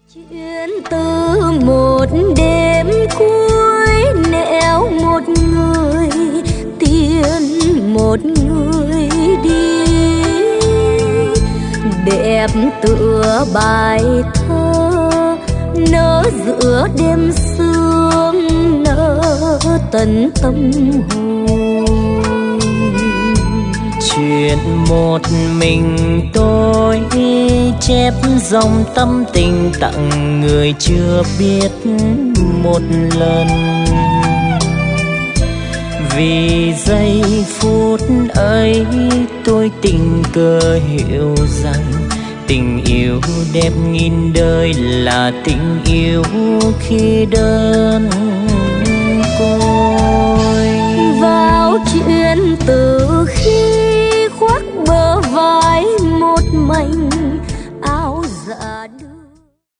Chuyện từ một đêm cuối nẻo một người tiến một người đi, đẹp tựa bài thơ nở giữa đêm sương nở tận tâm hồn. Chuyện một mình tôi chép dòng tâm tình tặng người chưa biết một lần. Vì giây phút ấy tôi tình cờ hiểu rằng tình yêu đẹp nghìn đời là tình yêu khi đơn côi. Vào chuyện từ khi